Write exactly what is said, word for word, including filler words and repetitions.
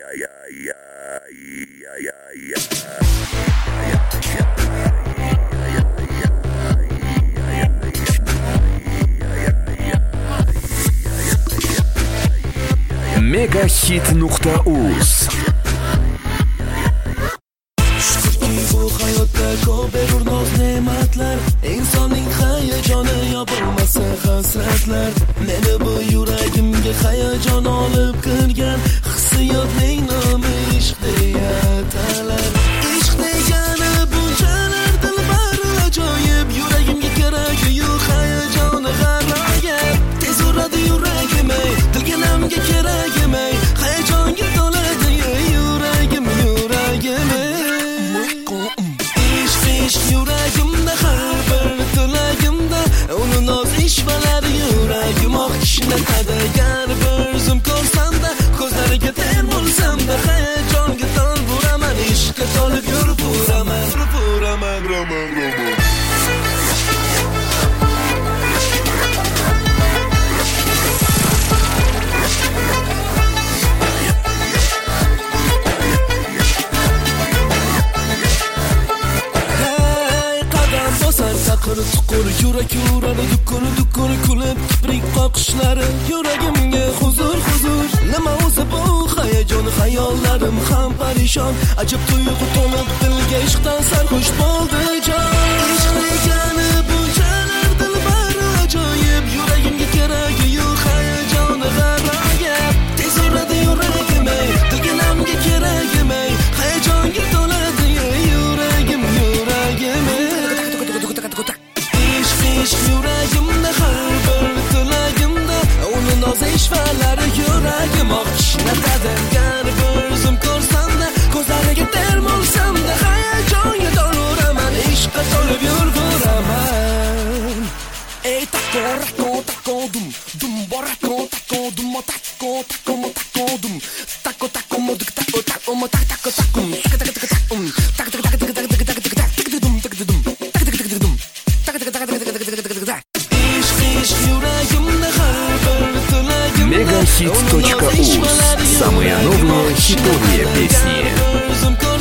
Megahit nuqta uz. Bu hayotda ko'p berur noz ne'matlar, insonning hayajoni yopilmasa hasratlar. Meni bu yuragimga hayajon olib kirgan hissiyotning nomi ishq deya atalar. Ishq degani bunchalar dilbar ajoyib, yuragimga kerak-yu hayajoni g'aroyib. Tez uradi yuragim, dilganamga kerak ey, hayajonga to'ladi yuragim, yuragim. Yuragimda har bir tilagimda uni noz ishvalari yuragim oq kishnatadi. Gar bir zum ko'rsamda ko'zlariga ter bo'lsamda hayajonga tol buraman, ishqqa to'lib yurib buraman, buraman, roman, roman. Taqir tuqur yurak yuradi, dukkur dukkur kulib kiprik qoqishlari yuragimga huzur huzur. Nima o'zi bu hayajon, hayollarim ham parishon, ajab tuyg'u to'lib dilga ishqdan sarxush bo'ldi jon. Ishq degani bunchalar dilbar ajoyib, yuragimga kerak-yu hayajoni g'aroyib. Tez uradi yuragim, dilganamga kerak ey, hayajonga to'ladi yuragim, yuragim. Ishq yuragimda har bir tilagimda uni noz ishvalari yuragim oq kishnatadi. Gar bir zum ko'rsamda ko'zlariga ter bo'lsamda hayajonga to'luraman, ishqqa to'lib yuraman. Ey tako rako tako dum dum borako tako dum tako tako tako dum tako tako modik tako tako mo tako tako tako tako tako tako tako tako Megahit точка уз. Самые новые хитовые песни.